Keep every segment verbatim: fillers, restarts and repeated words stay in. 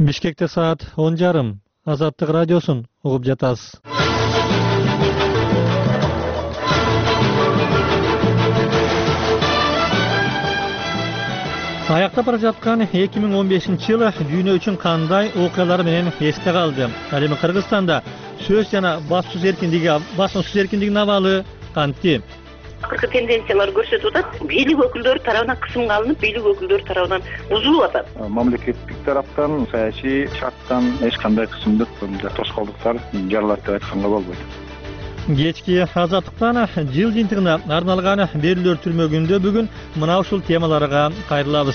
Бишкекте саат он жарым. Азаттык радиосун угуп жатасыз. Аякта бара жаткан эки миң он бешинчи жылы дүйнө үчүн кандай окуялар менен эсте калды? Ал эми Кыргызстанда сөз жана басуу эркиндиги, басуу эркиндигинин абалы кантип? Акыркы тенденциялар көрсөтүп атат. Бийлик өкүлдөрү тарабынан кысымга алынып, бийлик өкүлдөрү тарабынан бузулуп атат. Мамлекеттик тараптан саясий шарттан эч кандай кысымдык тоскоолдуктар жаралат деп айтканга болбойт. Кечки Азаттыктан жыл жыйынтыгына арналган берүүлөр түрмөгүндө бүгүн мына ушул темаларга кайрылабыз.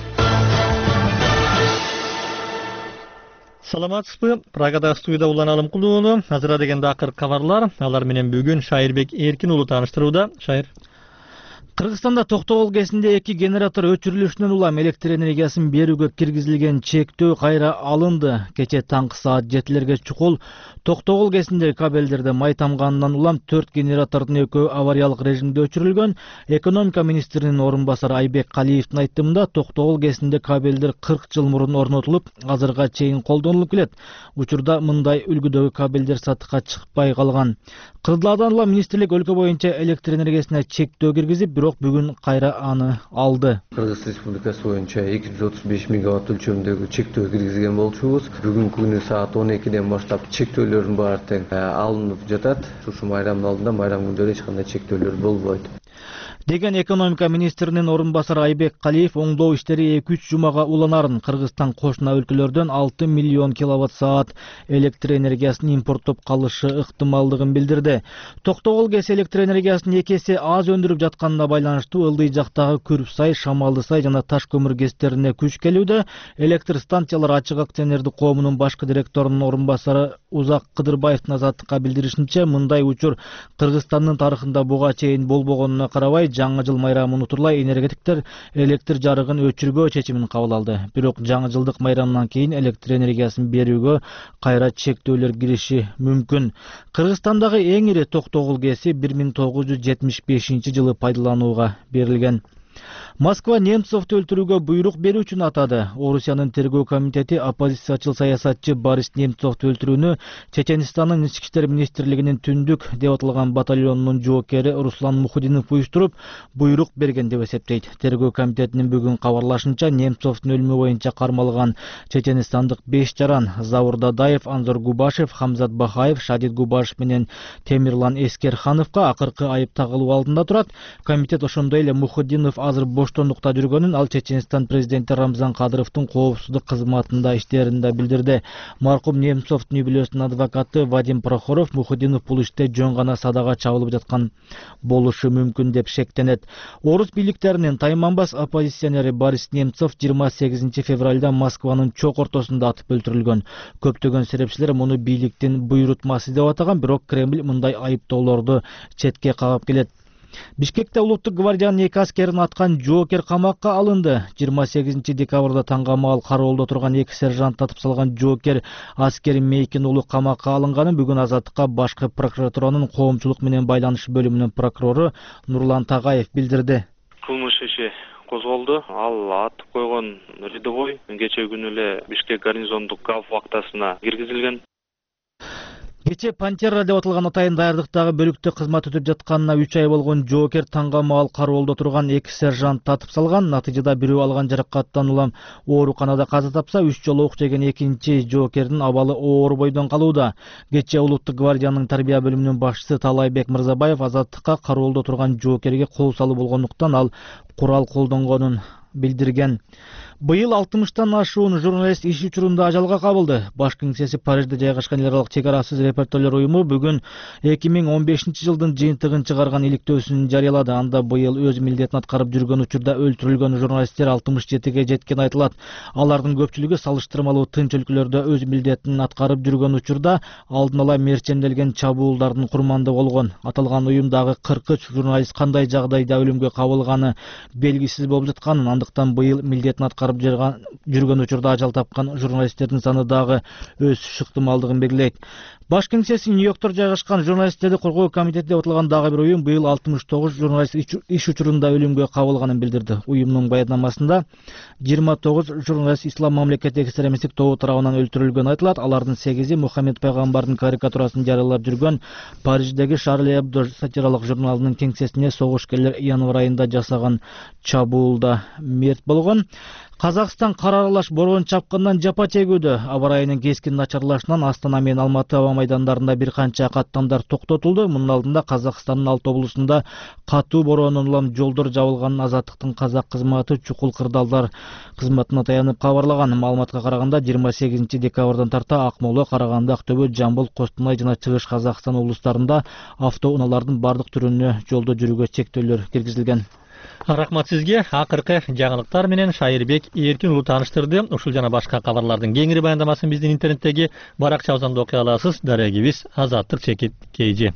Саламатсызбы? Прагада студияда Улан Алымкулууну. Азыр дегенде акыр кабарлар. Алар менен бүгүн Шайырбек Эркин уулу тааныштырууда. Шайыр. Кыргызстанда Токтогул КЭСинде эки генератор өчүрүлүшүнөн улам электр энергиясын берүүгө киргизилген чектөө кайра алынды. Кече таңкы саат жетилерге чукул Токтогул КЭСинде кабелдерде май тамганынан улам төрт генератордун экөө авариялык режимде өчүрүлгөн. Экономика министринин орун басары Айбек Калиевдин айтымында Токтогул КЭСинде кабелдер кырк жыл мурун орнотулуп, азырга чейин колдонулуп келет. Учурда мындай үлгүдөгү кабелдер сатыкка чыкпай калган. Кырдыладан улам министрлик өлкө боюнча электр энергиясына чектөө киргизип, бирок бүгүн кайра аны алды. Кыргыз Республикасы боюнча эки жүз отуз беш мегаватт өлчөмүндөгү чектөө киргизген болчубуз. Бүгүнкү күнү саат он экиден баштап чектөөлөрдүн баары тең алынып жатат. Ушу майрамдын алдында майрам күндөрү эч кандай чектөөлөр болбойт деген экономика министринин орун басары Айбек Калиев оңдоо иштери эки үч жумага уланарын. Кыргызстан кошуна өлкөлөрдөн алты миллион киловатт саат электр энергиясын импорттоп калышы ыктымалдыгын билдирди. Токтогул КЭС электр энергиясын эки эсе аз өндүрүп жатканына байланыштуу ылдый жактагы Күрүпсай, Шамалдысай жана Таш көмүр КЭСтерине күч келүүдө. Электр станциялар ачык акционердик коомунун башкы директорунун орун басары Узак Кыдырбаевдин Азаттыкка билдиришинче, мындай учур Кыргызстандын тарыхында буга чейин болбогонуна карабай, жаңы жыл майрамын унутурлай энергетиктер электр жарыгын өчүрбөө чечимин кабыл алды. Бирок жаңы жылдык майрамдан кийин электр энергиясын берүүгө кайра чектөөлөр кириши мүмкүн. Кыргызстандагы эң ири Токтогул КЭСи бир миң тогуз жүз жетимиш бешинчи жылы пайдаланууга берилген. Москва Немцовду өлтүрүүгө буйрук берүү үчүн атады. Орусиянын тергөө комитети оппозициячыл саясатчы Борис Немцовду өлтүрүүнү Чеченстандын ички иштер министрлигинин түндүк деп аталган батальонунун жоокери Руслан Мухудинов уюштуруп, буйрук берген деп эсептейт. Тергөө комитетинин бүгүн кабарлашынча, Немцовдун өлүмү боюнча кармалган чеченстандык беш жаран Завур Дадаев, Анзор Губашев, Хамзат Бахаев, Шадид Губашев менен Темирлан Эскерхановго акыркы айып тагылуу алдында турат. Комитет ошондой эле Мухудинов азыр боштондукта жүргөнүн, ал Чеченстан президенти Рамзан Кадыровдун коопсуздук кызматында иштеринде билдирди. Маркум Немцовдун үй-бүлөсүнүн адвокаты Вадим Прохоров Мухудинов бул иште жөн гана садага чабылып жаткан болушу мүмкүн деп шектенет. Орус бийликтеринин тайманбас оппозиционери Борис Немцов жыйырма сегизинчи февралда Москванын чок ортосунда атып өлтүрүлгөн. Көптөгөн серепчилер муну бийликтин буйрутмасы деп атаган, бирок Кремль мындай айыптоолорду четке кагып келет. Бишкекте улуттук гвардиянын эки аскерин аткан жоокер камакка алынды. жыйырма сегизинчи декабрда таңга маал кароолдо турган эки сержант атып салган жоокер аскер Мейкин уулу камакка алынганын бүгүн Азаттыкка башкы прокуратуранын коомчулук менен байланыш бөлүмүнүн прокурору Нурлан Тагаев билдирди. Кылмыш иши козголду. Ал атып койгон рядовой кече күнү эле Бишкек гарнизондук гав вактасына киргизилген. Кече Пантера деп аталган атайын даярдыктагы бөлүктө кызмат өтүп жатканына үч ай болгон жоокер таңга маал кароолдо турган эки сержант татып салган. Натыйжада бирөө алган жаракаттан улам ооруканада каза тапса, үч жолу ок жеген экинчи жоокердин абалы оор бойдон калууда. Кече улуттук гвардиянын тарбия бөлүмүнүн башчысы Талайбек Мырзабаев Азаттыкка кароолдо турган жоокерге кол салуу болгондуктан ал курал колдонгонун билдирген. Быйыл алтымыштан ашуун журналист иш учурунда ажалга кабылды. Баш кеңсеси Парижде жайгашкан эл аралык чек арасыз репортерлер уюму бүгүн эки миң он бешинчи жылдын жыйынтыгын чыгарган иликтөөсүн жарыялады. Анда быйыл өз милдетин аткарып жүргөн учурда өлтүрүлгөн журналисттер алтымыш жетиге жеткен айтылат. Алардын көпчүлүгү салыштырмалуу тынч өлкөлөрдө өз милдетин аткарып жүргөн учурда алдын ала мерчемделген чабуулдардын курманды болгон. Аталган уюмдагы кырк үч журналист кандай жагдайда өлүмгө кабылганы белгисиз болуп жатканын, андыктан быйыл милдетин аткарып жүргөн учурда ажал тапкан журналисттердин саны дагы өсүш ыктымалдыгын белгилейт. Баш кеңсеси Нью-Йоркто жайгашкан журналисттерди коргоо комитети деп аталган дагы бир уюм быйыл алтымыш тогуз журналист иш учурунда өлүмгө кабылганын билдирди. Уюмдун баяндамасында жыйырма тогуз журналист ислам мамлекети экстремисттик тобу тарабынан өлтүрүлгөнү айтылат. Алардын сегизи Мухаммед пайгамбардын карикатурасын жарыялап жүргөн Париждеги Шарли Эбдо сатиралык журналынын кеңсесине согушкерлер январь айында жасаган чабуулда мерт болгон. Казакстан кар аралаш борон чапкандан жапа чегүүдө. Аба ырайынын кескин начарлашынан Астана менен Алматы аба майдандарында бир канча каттамдар токтотулду. Мунун алдында Казакстандын алты облусунда катуу боронун улам жолдор жабылганын Азаттыктын казак кызматы чукул кырдаалдар кызматына таянып кабарлаган. Маалыматка караганда жыйырма сегизинчи декабрдан тарта Акмола, Караганды, Актөбө, Жамбыл, Костомой жана Чыгыш Казакстан облустарында автоунаалардын бардык түрүнө жолдо жүрүүгө чектөөлөр киргизилген. Рахмат сизге. Акыркы жаңылыктар менен Шайырбек Эркин уулу тааныштырды. Ушул жана башка кабарлардын кеңири баяндамасын биздин интернеттеги баракчабыздан окуй аласыз. Дарегибиз Азаттык чекит кейжи.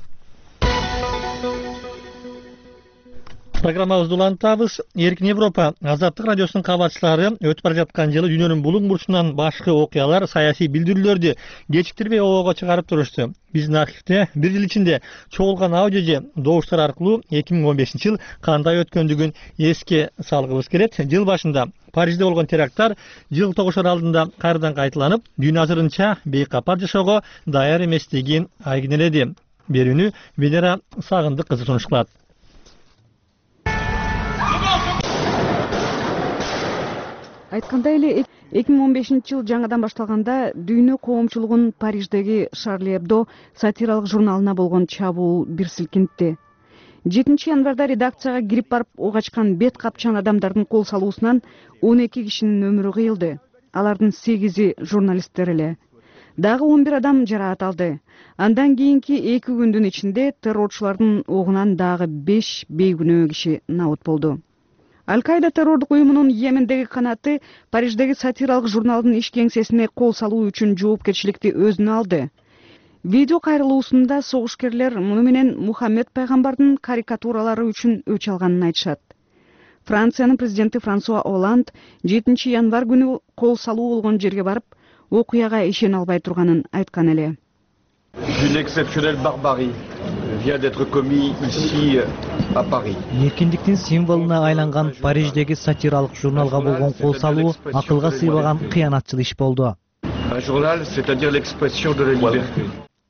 Программабызды улантабыз. Эркин Европа Азаттык радиосунун кабарчылары өтүп бара жаткан жылы дүйнөнүн булуң бурчунан башкы окуялар, саясий билдирүүлөрдү кечиктирбей обого чыгарып турушту. Биздин архивде бир жыл ичинде чогулган аудио же добуштар аркылуу эки миң он бешинчи жыл кандай өткөндүгүн эске салгыбыз келет. Жыл башында Парижде болгон теракттар жыл тогушар алдында кайрадан кайталанып, дүйнө азырынча бейкапар жашоого даяр эместигин айгинеледи. Берүүнү Венера Сагындык кызы сунушталат. Айткандай эле эки миң он бешинчи жыл жаңадан башталганда дүйнө коомчулугун Париждеги Шарли Эбдо сатиралык журналына болгон чабуул бир силкинтти. жетинчи январда редакцияга кирип барып ок ачкан бет капчан адамдардын кол салуусунан он эки кишинин өмүрү кыйылды. Алардын сегизи журналисттер эле. Дагы он бир адам жараат алды. Андан кийинки эки күндүн ичинде террорчулардын огунан дагы беш бейгүнөө киши набыт болду. Аль-Каида террордук уюмунун Йемендеги канаты Париждеги сатиралык журналдын иш кеңсесине кол салуу үчүн жоопкерчиликти өзүнө алды. Видео кайрылуусунда согушкерлер муну менен Мухаммед пайгамбардын карикатуралары үчүн өч алганын айтышат. Франциянын президенти Франсуа Оланд жетинчи январь күнү кол салуу болгон жерге барып, окуяга ишене албай турганын айткан эле. Une exceptionnelle barbarie vient d'être commis ici à Paris. Эркиндиктин символуна айланган Париждеги сатиралык журналга болгон кол салуу акылга сыйбаган кыянатчыл иш болду. Un journal, c'est-à-dire l'expression de la liberté.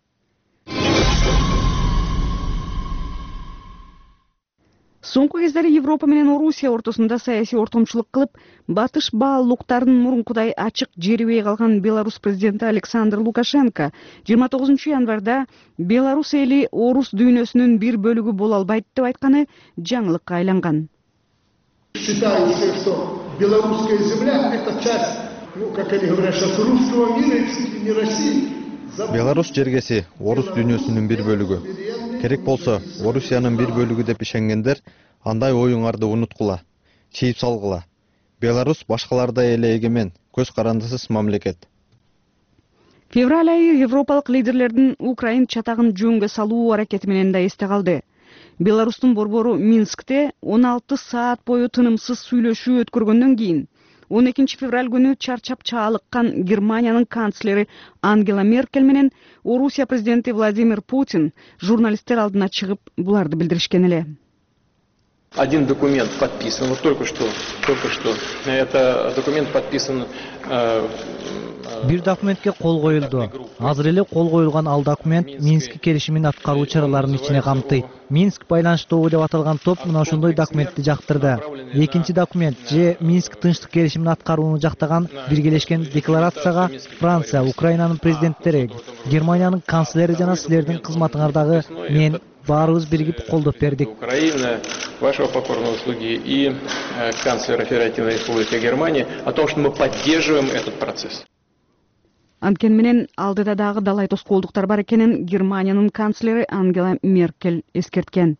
Соңку кездери Европа менен Орусия ортосунда саясий ортомчулук кылып, батыш баалуулуктарын мурункудай ачык жерибей калган Беларусь президенти Александр Лукашенко жыйырма тогузунчу январда Беларусь эли орус дүйнөсүнүн бир бөлүгү боло албайт деп айтканы жаңылыкка айланган. Считается, что белорусская земля это часть, ну, как они говорят, сейчас русского мира и чуть ли не России. Беларусь жергеси орус дүйнөсүнүн бир бөлүгү. Керек болсо, Орусиянын бир бөлүгү деп ишенгендер андай оюңарды унуткула, чийип салгыла. Беларусь башкалардай эле эгемен, көз карандысыз мамлекет. Февраль айы европалык лидерлердин Украин чатагын жөнгө салуу аракети менен да эсте калды. Беларустун борбору Минскте он алты саат бою тынымсыз сүйлөшүү өткөргөндөн кийин он экинчи февраль күнү чарчап чаалыккан Германиянын канцлери Ангела Меркель менен Орусия президенти Владимир Путин журналисттер алдына чыгып буларды билдиришкен эле. Один документ подписан, вот только что, только что. Это документ подписан. Бир документке кол коюлду. Азыр эле кол коюлган ал документ Минск келишимин аткаруу чараларын ичине камтыйт. Минск байланыш тобу деп аталган топ мына ошондой документти жактырды. Экинчи документ же Минск тынчтык келишимин аткарууну жактаган биргелешкен декларацияга Франция, Украинанын президенттери, Германиянын канцлери жана силердин кызматыңардагы мен баарыбыз биригип колдоп бердик. Украина, вашего покорного слуги и канцлера Федеративной Республики Германии о том, что мы поддерживаем этот процесс. Анткени менен алдыда дагы далай тоскоолдуктар бар экенин Германиянын канцлери Ангела Меркель эскерткен.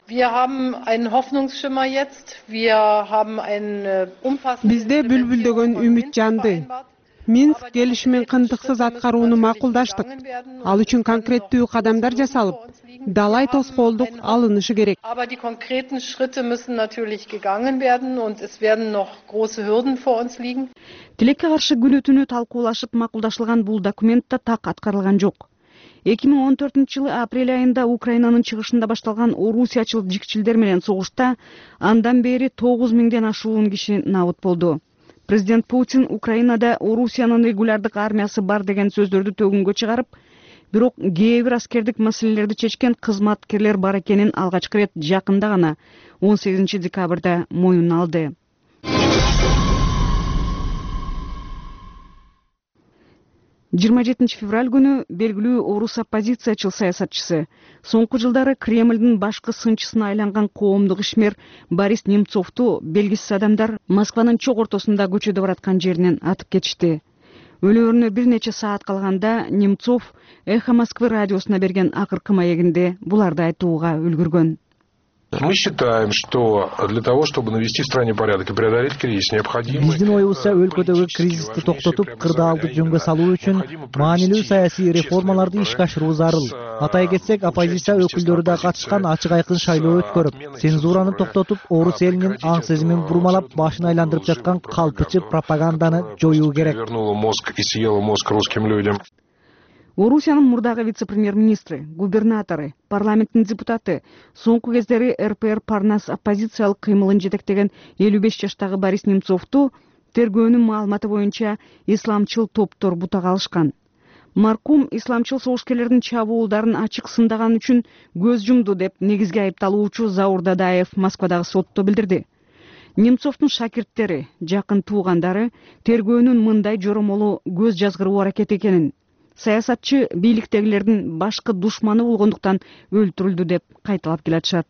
Бизде бүлбүлдөгөн үмүт жанды. Минск келишимин кантыксыз аткарууну макулдаштык. Ал үчүн конкреттүү кадамдар жасалып, далай тоскоолдук алынышы керек. Aber die konkreten Schritte müssen natürlich gegangen werden und es werden noch große Hürden vor uns liegen. Тилекке каршы күнү түнү талкуулашып макулдашылган бул документте так аткарылган жок. эки миң он төртүнчү жылы апрель айында Украинанын чыгышында башталган орусиячыл жикчилдер менен согушта андан бери тогуз миңден ашуун киши набыт болду. Президент Путин Украинада Орусиянын регулярдык армиясы бар деген сөздөрдү төгүнгө чыгарып, бирок кээ бир аскердик маселелерди чечкен кызматкерлер бар экенин алгачкы ирет жакында гана он сегизинчи декабрда моюнуна алды. жыйырма жетинчи февраль күнү белгилүү орус оппозициячыл саясатчысы, соңку жылдары Кремлдин башкы сынчысына айланган коомдук ишмер Борис Немцовду белгисиз адамдар Москванын чок ортосунда көчөдө бараткан жеринен атып кетишти. Өлөөрүнө бир нече саат калганда Немцов Эхо Москвы радиосуна берген акыркы маегинде буларды айтууга үлгүргөн. Мы считаем, что для того, чтобы навести в стране порядок и преодолеть кризис, необходимо... Биздин оюбузча өлкөдөгү кризисти токтотуп, кырдаалды жөнгө салуу үчүн маанилүү саясий реформаларды ишке ашыруу зарыл. Атай кетсек, оппозиция өкүлдөрү да катышкан ачык айкын шайлоо өткөрүп, цензураны токтотуп, орус элинин аң сезимин бурмалап, башын айландырып жаткан калпычы пропаганданы жоюу керек. Вернула мозг и съела мозг русским людям. Орусиянын мурдагы вице-премьер-министри, губернатору, парламенттин депутаты, соңку кездери эр пэ эр Парнас оппозициялык кыймылын жетектеген элүү беш жаштагы Борис Немцовду тергөөнүн маалыматы боюнча исламчыл топтор бутага алышкан. Маркум исламчыл согушкерлердин чабуулдарын ачык сындаган үчүн көз жумду деп негизги айыпталуучу Заур Дадаев Москвадагы сотто билдирди. Немцовдун шакирттери, жакын туугандары тергөөнүн мындай жоромолу көз жазгыруу аракети экенин, саясатчы бийликтегилердин башкы душманы болгондуктан өлтүрүлдү деп кайталап келатышат.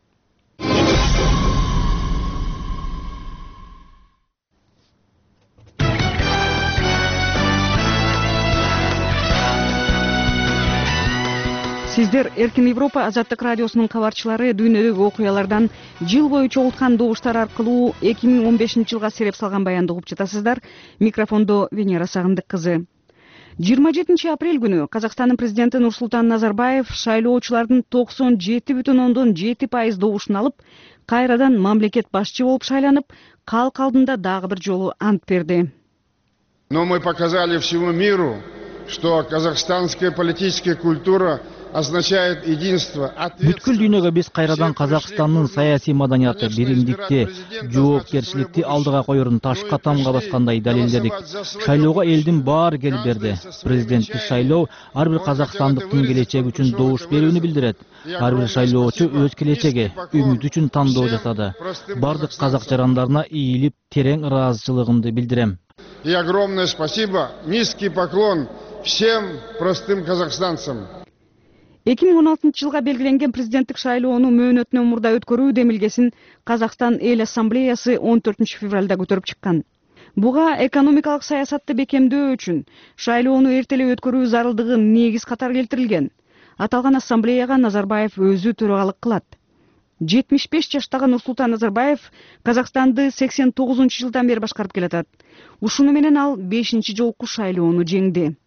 Сиздер Эркин Европа Азаттык радиосунун кабарчылары дүйнөдөгү окуялардан жыл бою чогулткан добуштар аркылуу эки миң он бешинчи жылга сереп салган баянды угуп жатасыздар. Микрофондо Венера Сагындык кызы. жыйырма жетинчи апрель күнү Казакстандын президенти Нурсултан Назарбаев шайлоочулардын токсон жети бүтүн ондон жети пайыз добушун алып, кайрадан мамлекет башчы болуп шайланып, калк алдында дагы бир жолу ант берди. Но мы показали всему миру, что казахстанская политическая культура означает единство. Бүткүл дүйнөгө биз кайрадан Казакстандын саясий маданияты, биримдикти, жоопкерчиликти алдыга коерун ташка тамга баскандай далилдедик. Шайлоого элдин баары келип берди. Президенттик шайлоо ар бир казакстандыктын келечеги үчүн добуш берүүнү билдирет. Ар бир шайлоочу өз келечеги, үмүт үчүн тандоо жасады. Бардык казак жарандарына ийилип, терең ыраазычылыгымды билдирем. И огромное спасибо, низкий поклон всем простым казахстанцам. эки миң он алтынчы жылга белгиленген президенттик шайлоону мөөнөтүнөн мурда өткөрүү демилгесин Казакстан эл ассамблеясы он төртүнчү февралда көтөрүп чыккан. Буга экономикалык саясатты бекемдөө үчүн шайлоону эртелеп өткөрүү зарылдыгы негиз катары келтирилген. Аталган ассамблеяга Назарбаев өзү төрагалык кылат. жетимиш беш жаштагы Нурсултан Назарбаев Казакстанды сексен тогузунчу жылдан бери башкарып келатат. Ушуну менен ал бешинчи жолку шайлоону жеңди.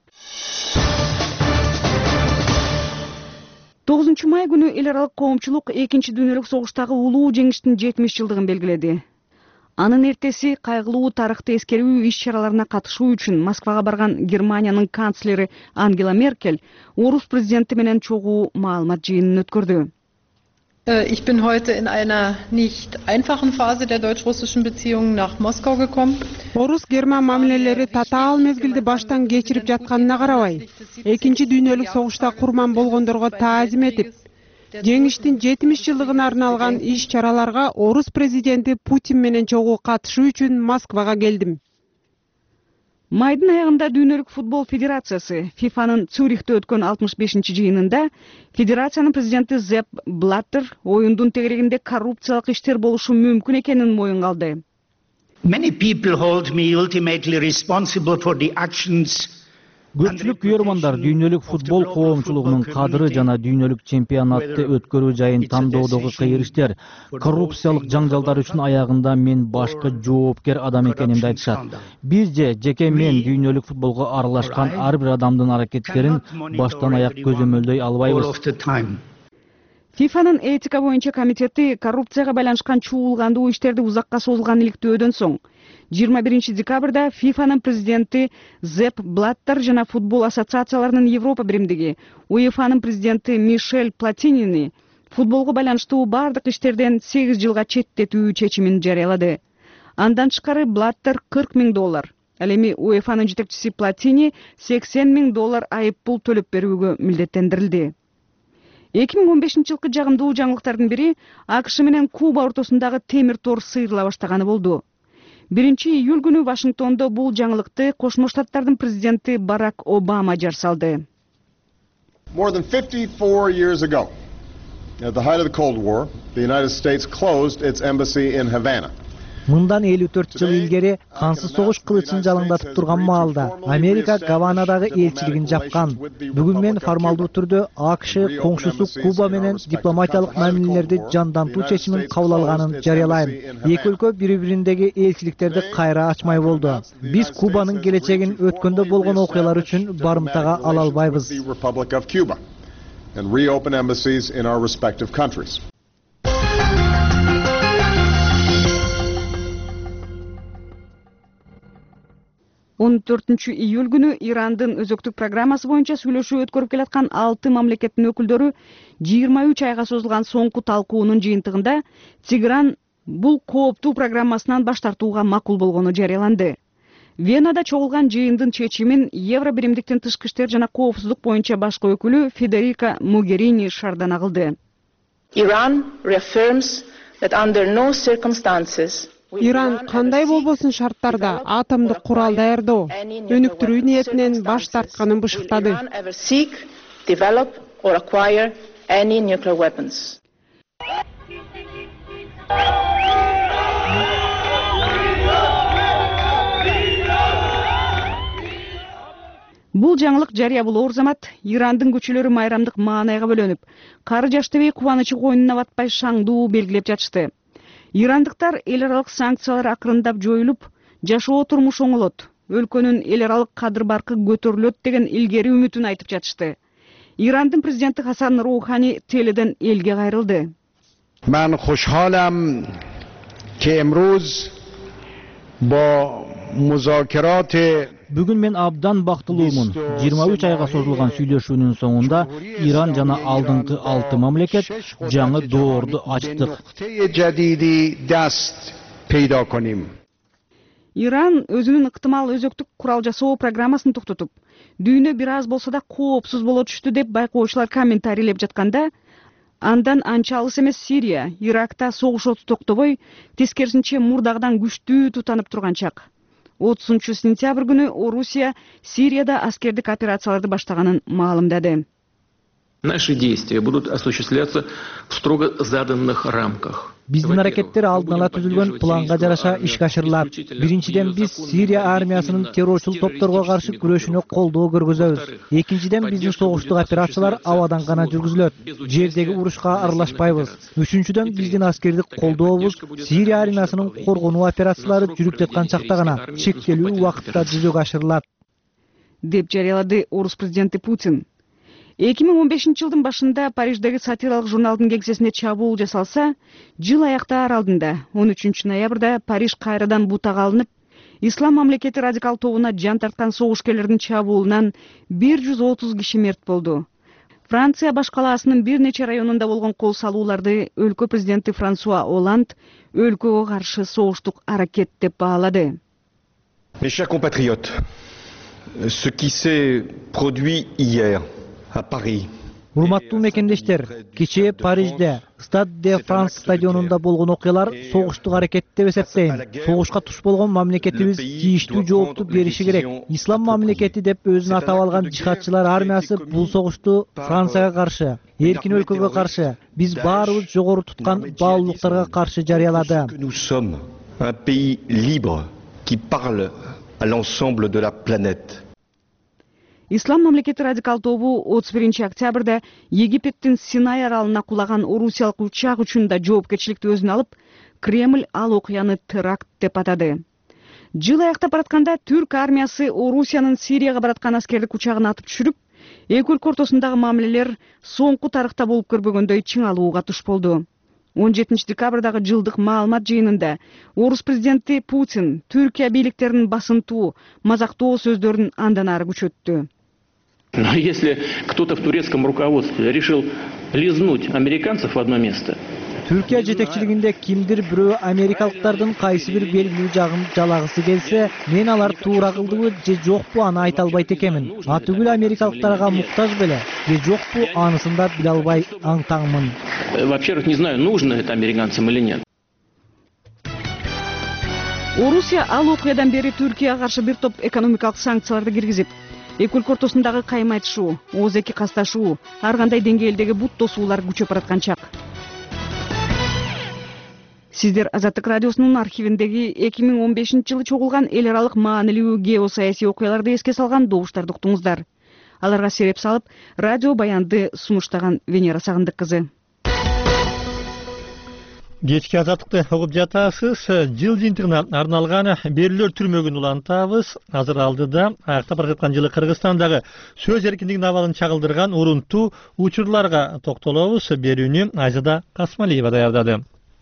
тогузунчу май күнү эл аралык коомчулук экинчи дүйнөлүк согуштагы улуу жеңиштин жетимиш жылдыгын белгиледи. Анын эртеси кайгылуу тарыхты эскерүү иш-чараларына катышуу үчүн Москвага барган Германиянын канцлери Ангела Меркель орус президенти менен чогуу маалымат жыйынын өткөрдү. Ich bin heute in einer nicht einfachen Phase der deutsch-russischen Beziehungen nach Moskau gekommen. Орус-герман мамилелери татаал мезгилди баштан кечирип жатканына карабай, экинчи дүйнөлүк согушта курман болгондорго таазим этип, жеңиштин жетимиш жылдыгына арналган иш-чараларга орус президенти Путин менен чогуу катышуу үчүн Москвага келдим. Майдын аягында Дүйнөлүк футбол федерациясы фифанын Цюрихте өткөн алтымыш бешинчи жыйынында федерациянын президенти Зепп Блаттер оюндун тегерегинде коррупциялык иштер болушу мүмкүн экенин моюнга алды. Many people hold me ultimately responsible for the actions. Көпчүлүк күйөрмандар дүйнөлүк футбол коомчулугунун кадыры жана дүйнөлүк чемпионатты өткөрүү жайын тандоодогу кыйыр иштер, коррупциялык жаңжалдар үчүн аягында мен башкы жоопкер адам экенимди айтышат. Биз же жеке мен дүйнөлүк футболго аралашкан ар бир адамдын аракеттерин баштан аяк көзөмөлдөй албайбыз. фифанын этика боюнча комитети коррупцияга байланышкан чуулгандуу иштерди узакка созулган иликтөөдөн соң жыйырма биринчи декабрда фифанын президенти Зепп Блаттер жана футбол ассоциацияларынын Европа биримдиги УЕФАнын президенти Мишель Платинини футболго байланыштуу бардык иштерден сегиз жылга четтетүү чечимин жарыялады. Андан тышкары Блаттер кырк миң доллар, ал эми УЕФАнын жетекчиси Платини сексен миң доллар айыппул төлөп берүүгө милдеттендирилди. эки миң он бешинчи жылкы жагымдуу жаңылыктардын бири АКШ менен Куба ортосундагы темир тор сыйрыла баштаганы болду. биринчи июль күнү Вашингтондо бул жаңылыкты Кошмо Штаттардын президенти Барак Обама жар салды. More than fifty-four years ago, at the height of the Cold War, the United States closed its embassy in Havana. Мындан элүү төрт жыл илгери кансыз согуш кылычын жалаңдатып турган маалда Америка Гаванадагы элчилигин жапкан. Бүгүн мен формалдуу түрдө АКШ коңшусу Куба менен дипломатиялык мамилелерди жандантуу чечимин кабыл алганын жарыялайм. Эки өлкө бири-бириндеги элчиликтерди кайра ачмай болду. Биз Кубанын келечегин өткөндө болгон окуялар үчүн барымтага ала албайбыз. And reopen embassies in our respective countries. он төртүнчү июль күнү Ирандын өзөктүк программасы боюнча сүйлөшүү өткөрүп келаткан алты мамлекеттин өкүлдөрү жыйырма үч айга созулган соңку талкуунун жыйынтыгында Тегеран бул кооптуу программасынан баш тартууга макул болгону жарыяланды. Венада чогулган жыйындын чечимин Евро биримдиктин тышкы иштер жана коопсуздук боюнча башкы өкүлү Федерика Могерини шардана кылды. Iran reaffirms that under no circumstances Иран кандай болбосун шарттарда атомдук курал даярдоо, өнүктүрүү ниетинен баш тартканын бышыктады. Seek, develop or acquire any nuclear weapons. Бул жаңылык жарыя болоор замат Ирандын күчөлөрү майрамдык маанайга бөлөнүп, кары жаштыбей кубанычы койнуна батпай шаңдуу белгилеп жатышты. Ирандыктар эл аралык санкциялар акырындап жоюлуп, жашоо турмуш оңолот, өлкөнүн эл аралык кадыр баркы көтөрүлөт деген илгери үмүтүн айтып жатышты. Ирандын президенти Хасан Роухани теледен элге кайрылды. Мен хушхалам ки эмрӯз бо музокирати Бүгүн мен абдан бактылуумун. жыйырма үч айга созулган сүйлөшүүнүн соңунда Иран жана алдыңкы алты мамлекет жаңы доорду ачтык. Иран өзүнүн ыктымал өзөктүк курал жасоо программасын токтотуп, дүйнө бир аз болсо да коопсуз боло түштү деп байкоочулар комментарийлеп жатканда, андан анча алыс эмес Сирия, Иракта согуш оту токтобой, тескерисинче мурдагыдан күчтүү тутанып турган чак. отузунчу сентябрь күнү Орусия Сирияда аскердик операцияларды баштаганын маалымдады. Наши действия будут осуществляться в строго заданных рамках. Биздин аракеттер алдын ала түзүлгөн планга жараша ишке ашырылат. Биринчиден биз Сирия армиясынын террорчул топторго каршы күрөшүнө колдоо көргөзөбүз. Экинчиден биздин согуштук операциялар абадан гана жүргүзүлөт. Жердеги урушка аралашпайбыз. Үчүнчүдөн биздин аскердик колдообуз Сирия армиясынын коргонуу операциялары жүрүп жаткан чакта гана чектелүү убакытта жүзөгө ашырылат, деп жарыялады орус президенти Путин. эки миң он бешинчи жылдын башында Париждеги сатиралык журналдын кеңсесине чабуул жасалса, жыл аяктаар алдында он үчүнчү ноябрда Париж кайрадан бутага алынып, Ислам мамлекети радикал тобуна жан тарткан согушкерлердин чабуулунан бир жүз отуз киши мерт болду. Франция баш калаасынын бир нече районунда болгон кол салууларды өлкө президенти Франсуа Оланд өлкөгө каршы согуштук аракет деп баалады. Mes chers compatriotes, ce qui s'est produit hier à Paris. Урматтуу мекендештер, кечээ Парижде Стад де Франс стадионунда болгон окуялар согуштук аракет деп эсептейм. Согушка туш болгон мамлекетибиз тийиштүү жоопту бериши керек. Ислам мамлекети деп өзүн атап алган жихадчылар армиясы бул согушту Францияга каршы, эркин өлкөгө каршы, биз баарыбыз жогору туткан баалуулуктарга каршы жарыялады. Nous sommes un pays libre qui parle à l'ensemble de la planète. Ислам мамлекети радикал тобу отуз биринчи октябрда Египеттин Синай аралына кулаган орусиялык учак үчүн да жоопкерчиликти өзүнө алып, Кремль ал окуяны теракт деп атады. Жыл аяктап баратканда түрк армиясы Орусиянын Сирияга бараткан аскердик учагын атып түшүрүп, эки өлкө ортосундагы мамилелер соңку тарыхта болуп көрбөгөндөй чыңалууга туш болду. он жетинчи декабрдагы жылдык маалымат жыйынында орус президенти Путин Түркия бийликтеринин басынтуу, мазактоо сөздөрүн андан ары күчөттү. Но если кто-то в турецком руководстве решил лизнуть американцев в одно место, Түркия жетекчилигинде кимдир бирөө америкалыктардын кайсы бир белгилүү жагын жалагысы келсе, мен алар туура кылдыбы же жокпу аны айта албайт экенмин. А түгүл америкалыктарга муктаж беле же жокпу анысын да биле албай аң-таңмын. Во-первых, не знаю, нужно это американцам или нет. Орусия ал окуядан бери Түркияга каршы бир топ экономикалык санкцияларды киргизип, эки өлкө ортосундагы кайма айтышуу, ооз эки касташуу, ар кандай деңгээлдеги бут тосуулар күчөп бараткан чак. Сиздер Азаттык радиосунун архивиндеги эки миң он бешинчи жылы чогулган эл аралык маанилүү геосаясий окуяларды эске салган добуштарды уктуңуздар. Аларга сереп салып, радио баянды сунуштаган Венера Сагындык кызы. Кечки азаттыкты угуп жатасыз. Жыл жыйынтыгына арналган берүүлөр түрмөгүн улантабыз. Азыр алдыда аяктап бара жаткан жылы Кыргызстандагы сөз эркиндигинин абалын чагылдырган урунтуу учурларга токтолобуз. Берүүнү Айзада Касмалиева даярдады.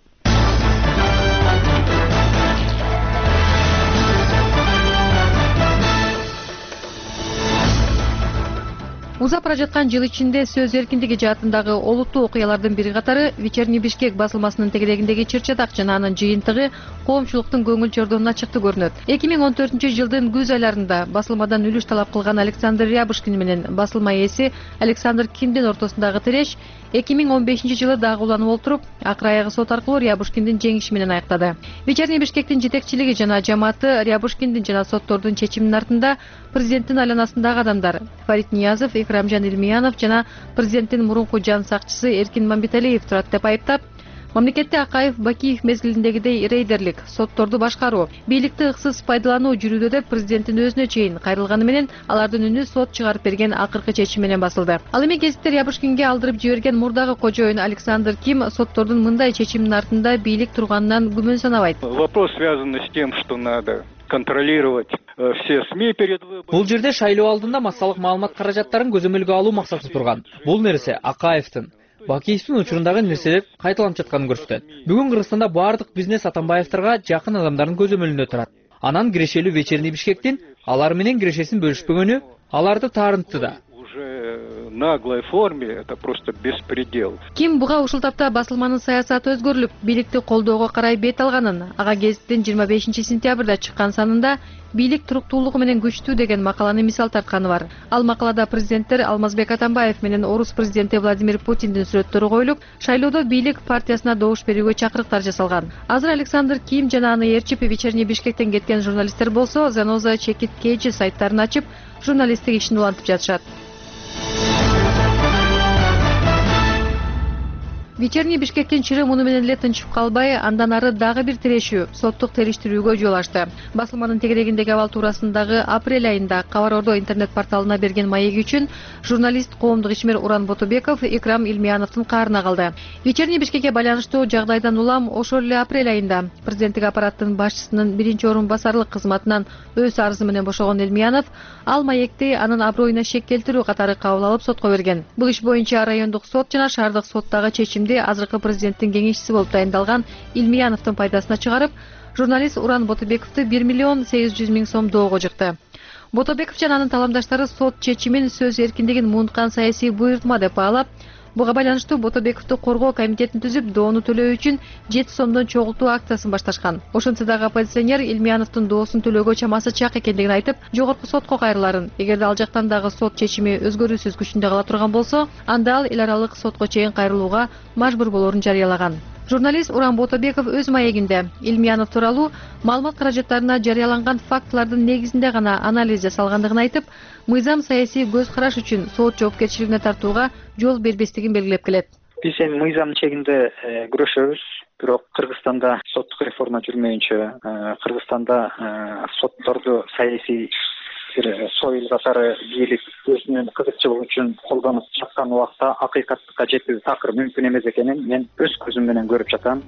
Узап бара жаткан жыл ичинде сөз эркиндиги жаатындагы олуттуу окуялардын бири катары Вечерний Бишкек басылмасынын тегерегиндеги чыр-чатак жана анын жыйынтыгы коомчулуктун көңүл жордонуна чыкты көрүнөт. эки миң он төртүнчү жылдын күз айларында басылмадан үлүш талап кылган Александр Рябушкин менен басылма ээси Александр Кимдин ортосундагы тиреш эки миң он бешинчи жылы дагы уланып олтуруп, акыр аягы сот аркылуу Рябушкиндин жеңиши менен аяктады. Вечерний Бишкектин жетекчилиги жана жамааты Рябушкиндин жана соттордун чечиминин артында президенттин айланасындагы адамдар Фарид Ниязов, Икрамжан Илмиянов жана президенттин мурунку жан сакчысы Эркин Мамбеталиев турат деп айыптап, мамлекетте Акаев, Бакиев мезгилиндегидей рейдерлик, сотторду башкаруу, бийликти ыксыз пайдалануу жүрүүдө деп президенттин өзүнө чейин кайрылганы менен алардын үнү сот чыгарып берген акыркы чечим менен басылды. Ал эми гезиттер Рябушкинге алдырып жиберген мурдагы кожоюн Александр Ким соттордун мындай чечиминин артында бийлик турганынан күмөн санабайт. Вопрос связан с тем, что надо контролировать все СМИ перед выборами. Бул жерде шайлоо алдында массалык маалымат каражаттарын көзөмөлгө алуу максаты турган. Бул нерсе Акаевдин, Бакиевдин учурундагы нерселер кайталанып жатканын көрсөтөт. Бүгүн Кыргызстанда баардык бизнес Атамбаевдарга жакын адамдардын көзөмөлүндө турат. Анан кирешелүү Вечерний Бишкектин алар менен кирешесин бөлүшпөгөнү аларды таарынтты да. Наглой форме это просто беспредел. Ким буга ушул тапта басылманын саясаты өзгөрүлүп, бийликти колдоого карай бет алганын, ага гезиттин жыйырма бешинчи сентябрда чыккан санында бийлик туруктуулугу менен күчтүү деген макаланы мисал тартканы бар. Ал макалада президенттер Алмазбек Атамбаев менен орус президенти Владимир Путиндин сүрөттөрү коюлуп, шайлоодо бийлик партиясына добуш берүүгө чакырыктар жасалган. Азыр Александр Ким жана аны ээрчип Вечерний Бишкектен кеткен журналисттер болсо, Заноза, Чекит, Кейджи сайттарын ачып, журналисттик ишин улантып жатышат. Вечерний Бишкектин чыры муну менен эле тынчып калбай, андан ары дагы бир тирешүү, соттук териштирүүгө жол ачты. Басылманын тегерегиндеги абал туурасындагы апрель айында Кабар Ордо интернет порталына берген маеги үчүн журналист коомдук ишмер Уран Ботобеков Икрам Илмияновдун каарына калды. Вечерний Бишкекке байланыштуу жагдайдан улам ошол эле апрель айында президенттик аппараттын башчысынын биринчи орун басарлык кызматынан өз арызы менен бошогон Илмиянов ал маекти анын аброюна шек келтирүү катары кабыл алып сотко берген. Бул иш боюнча райондук сот жана шаардык соттагы чечим азыркы президенттин кеңешчиси болуп дайындалган Илмияновдун пайдасына чыгарып, журналист Уран Ботобековду бир миллион сегиз жүз миң сом доого жыкты. Ботобеков жана анын таламдаштары сот чечимин сөз эркиндигин муунткан саясий буйртма деп баалап, буга байланыштуу Ботобековду коргоо комитетин түзүп, доону төлөө үчүн жети сомдон чогултуу акциясын башташкан. Ошентсе дагы оппозиционер Илмияновдун доосун төлөөгө чамасы чак экендигин айтып, жогорку сотко кайрыларын, эгерде ал жактан дагы сот чечими өзгөрүүсүз күчүндө кала турган болсо, анда ал эл аралык сотко чейин кайрылууга мажбур болорун жарыялаган. Журналист Уран Ботобеков өз маегинде Илмиянов тууралуу маалымат каражаттарына жарыяланган фактылардын негизинде гана анализ жасалгандыгын айтып, мыйзам саясий көз караш үчүн сот жоопкерчилигине тартууга жол бербестигин белгилеп келет. Биз эми мыйзам чегинде күрөшөбүз, бирок Кыргызстанда соттук реформа жүрмөйүнчө, Кыргызстанда сотторду саясий союз катары бийлик өзүнүн кызыкчылыгы үчүн колдонуп жаткан убакта акыйкаттыкка жетүү такыр мүмкүн эмес экенин мен өз көзүм менен көрүп жатам.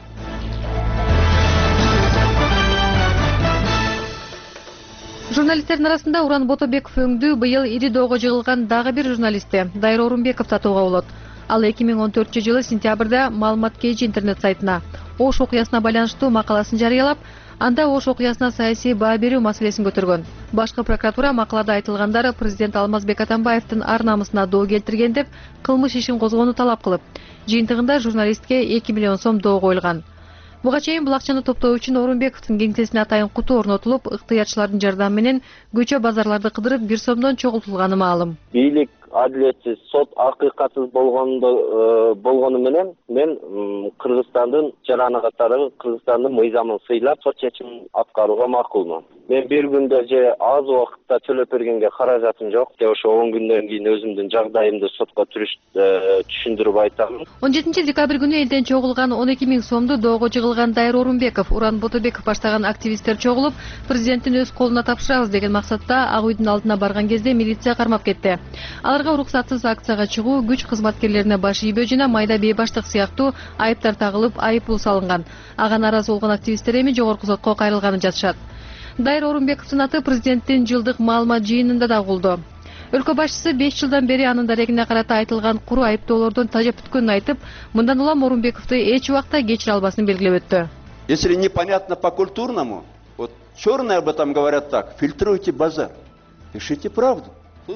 Журналисттердин арасында Уран Ботобеков өңдүү быйыл ири доого жыгылган дагы бир журналисти Дайыр Орунбеков татууга болот. Ал эки миң он төртүнчү жылы сентябрда Маалымат Кеji интернет сайтына Ош окуясына байланыштуу макаласын жарыялап, анда Ош окуясына саясий баа берүү маселесин көтөргөн. Башкы прокуратура макалада айтылгандар президент Алмазбек Атамбаевдин ар намысына доо келтирген деп кылмыш ишин козгоону талап кылып, жыйынтыгында журналистке эки миллион сом доо коюлган. Буга чейин бул акчаны топтоо үчүн Орунбековдун кеңсесине атайын куту орнотулуп, ыктыярчылардын жардамы менен көчө базарларды кыдырып бир сомдон чогултулганы маалым. Бийлик адилетсиз, сот акыйкатсыз болгондо болгону менен мен Кыргызстандын жараны катары Кыргызстандын мыйзамын сыйлап сот чечимин аткарууга макулмун. Мен бир күндө же аз убакытта төлөп бергенге каражатым жок. Ошо он күндөн кийин өзүмдүн жагдайымды сотко түшүндүрүп айтам. он жетинчи декабрь күнү элден чогулган он эки миң сомду доого жыгылган Дайыр Орунбеков, Уран Ботобеков баштаган активисттер чогулуп, президенттин өз колуна тапшырабыз деген максатта Ак үйдүн алдына барган кезде милиция кармап кетти. Аларга уруксатсыз акцияга чыгуу, күч кызматкерлерине баш ийбөө жана майда бейбаштык сыяктуу айыптар тагылып, айып пул салынган. Ага нааразы болгон активисттер эми жогорку сотко кайрылганын жатышат. Дайыр Орунбековдун аты президенттин жылдык маалымат жыйынында да угулду. Өлкө башчысы беш жылдан бери анын дарегине карата айтылган куру айыптоолордон тажап бүткөнүн айтып, мындан улам Орунбековду эч убакта кечире албасын белгилеп өттү. Если непонятно по культурному, вот черные об этом говорят так: фильтруйте базар, пишите правду.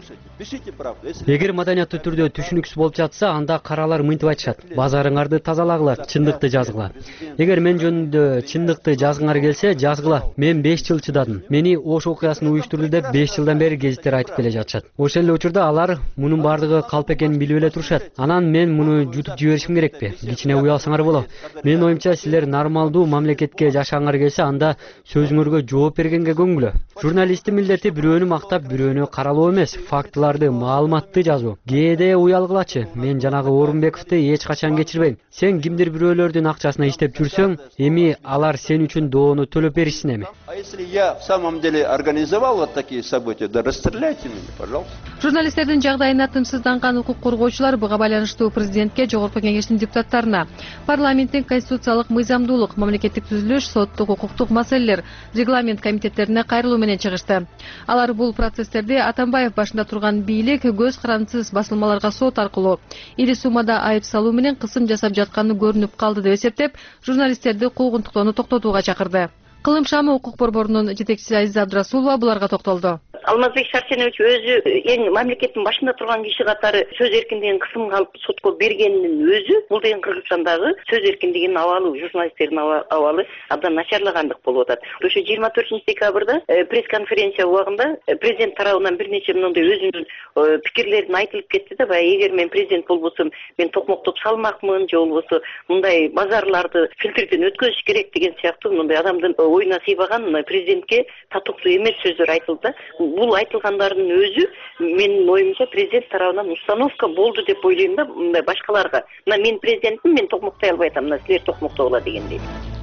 Эгер маданияттуу түрдө түшүнүксүз болуп жатса, анда каралар мынтип айтышат: базарыңарды тазалагыла, чындыкты жазгыла. Эгер мен жөнүндө чындыкты жазгыңар келсе, жазгыла. Мен беш жыл чыдадым. Мени Ош окуясын уюштурду деп беш жылдан бери гезиттер айтып келе жатышат. Ошол эле учурда алар мунун бардыгы калп экенин билип эле турушат. Анан мен муну жутуп жиберишим керекпи? Кичине уялсаңар болот. Менин оюмча, силер нормалдуу мамлекетке жашагыңар келсе, анда сөзүңөргө жооп бергенге көңүлө. Журналисттин милдети бирөөнү мактап, бирөөнү каралоо эмес, фактыларды, маалыматты жазуу. Кээде уялгылачы, мен жанагы Орунбековду эч качан кечирбейм. Сен кимдир бирөөлөрдүн акчасына иштеп жүрсөң, эми алар сен үчүн доону төлөп беришсин эми. А если я в самом деле организовал вот такие события, да расстреляйте меня, пожалуйста. Журналисттердин жагдайына тынчсызданган укук коргоочулар буга байланыштуу президентке, жогорку кеңештин депутаттарына, парламенттин конституциялык мыйзамдуулук, мамлекеттик түзүлүш, соттук, укуктук маселелер, регламент комитеттерине кайрылуу менен чыгышты. Алар бул процесстерди Атамбаев башында турган бийлик көз карандысыз басылмаларга сот аркылуу ири суммада айып салуу менен кысым жасап жатканы көрүнүп калды деп эсептеп, журналисттерди куугунтуктоону токтотууга чакырды. Кылым шамы укук борборунун жетекчиси Азиза Абдрасулова буларга токтолду. Алмазбек Сарсенович өзү эң мамлекеттин башында турган киши катары сөз эркиндигин кысымга алып сотко бергенинин өзү бул деген Кыргызстандагы сөз эркиндигинин абалы, журналисттердин абалы абдан начарлагандык болуп атат. Ошо жыйырма төртүнчү декабрда пресс-конференция убагында президент тарабынан бир нече мындай өзүнүн пикирлерин айтылып кетти да, баягы эгер мен президент болбосом, мен токмоктоп салмакмын, же болбосо мындай базарларды фильтрден өткөзүш керек деген сыяктуу мындай адамдын оюна сыйбаган президентке татыктуу эмес сөздөр айтылды. Бул айтылгандардын өзү менин оюмча президент тарабынан установка болду деп ойлойм да, мындай башкаларга. Мына мен президентмин, мен токмоктой албай атам, мына силер токмоктогула дегендей.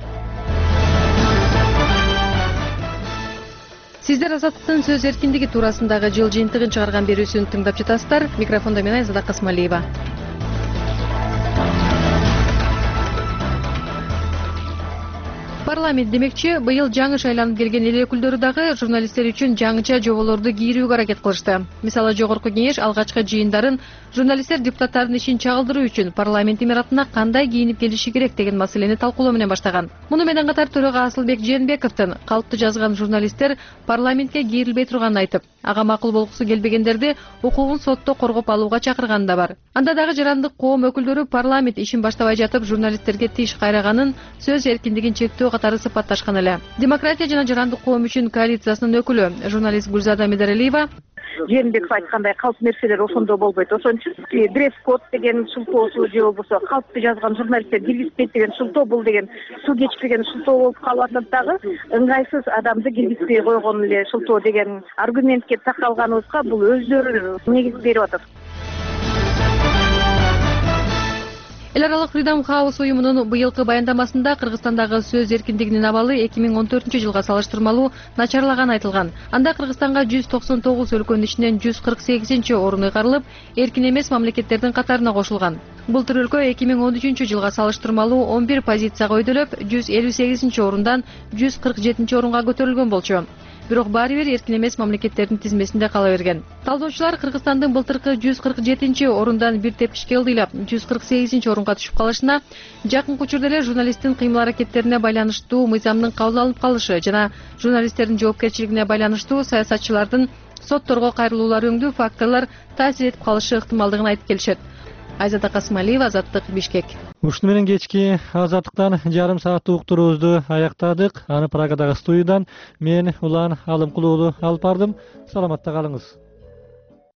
Сиздер Азаттыктын сөз эркиндиги туурасындагы жыл жыйынтыгын чыгарган берүүсүн тыңдап жатасыздар. Микрофондо мен Айзада Касмалиева. Парламент демекчи, быйыл жаңы шайланып келген эл өкүлдөрү дагы журналисттер үчүн жаңыча жоболорду кийирүүгө аракет кылышты. Мисалы, жогорку кеңеш алгачкы жыйындарын журналисттер депутаттардын ишин чагылдыруу үчүн парламент имаратына кандай кийинип келиши керек деген маселени талкуулоо менен баштаган. Муну менен катар төрага Асылбек Жээнбековдун калпты жазган журналисттер парламентке кийрилбей турганын айтып, ага макул болгусу келбегендерди укугун сотто коргоп алууга чакырганы да бар. Анда дагы жарандык коом өкүлдөрү парламент ишин баштабай жатып журналисттерге тиш кайраганын, сөз эркиндигин чектөө катары сыпатташкан эле. Демократия жана жарандык коом үчүн коалициясынын өкүлү, журналист Гүлзада Медералиева: Жээнбеков айткандай калп нерселер ошондо болбойт. Ошон үчүн дресс-код деген шылтоосу же болбосо калпты жазган журналисттер киргизбейт деген шылтоо, бул деген суу кечпеген шылтоо болуп калып атат. Дагы ыңгайсыз адамды киргизбей койгон эле шылтоо деген аргументке такалганыбызга бул өздөрү негиз берип атат. Эл аралык Freedom House уюмунун быйылкы баяндамасында Кыргызстандагы сөз эркиндигинин абалы эки миң он төртүнчү жылга салыштырмалуу начарлаганы айтылган. Анда Кыргызстанга жүз токсон тогуз өлкөнүн ичинен жүз кырк сегизинчи орун ыйгарылып, эркин эмес мамлекеттердин катарына кошулган. Былтыр өлкө эки миң он үчүнчү жылга салыштырмалуу он бир позицияга өйдөлөп, жүз элүү сегизинчи орундан жүз кырк жетинчи орунга көтөрүлгөн болчу. бирок баары бир эркин эмес мамлекеттердин тизмесинде кала берген. Талдоочулар Кыргызстандын былтыркы жүз кырк жетинчи орундан бир тепкичке ылдыйлап жүз кырк сегизинчи орунга түшүп калышына жакынкы учурда эле журналисттин кыймыл аракеттерине байланыштуу мыйзамдын кабыл алынып калышы жана журналисттердин жоопкерчилигине байланыштуу саясатчылардын сотторго кайрылуулары өңдүү факторлор таасир этип калышы ыктымалдыгын айтып келишет. Айзада Касымалиева, Азаттык, Бишкек. Ушуну менен кечки Азаттыктан жарым сааттык уктуруубузду аяктадык. Аны Праgadагы студиядан мен Улан Алымкулуулу алып бардым. Саламатта калыңыз.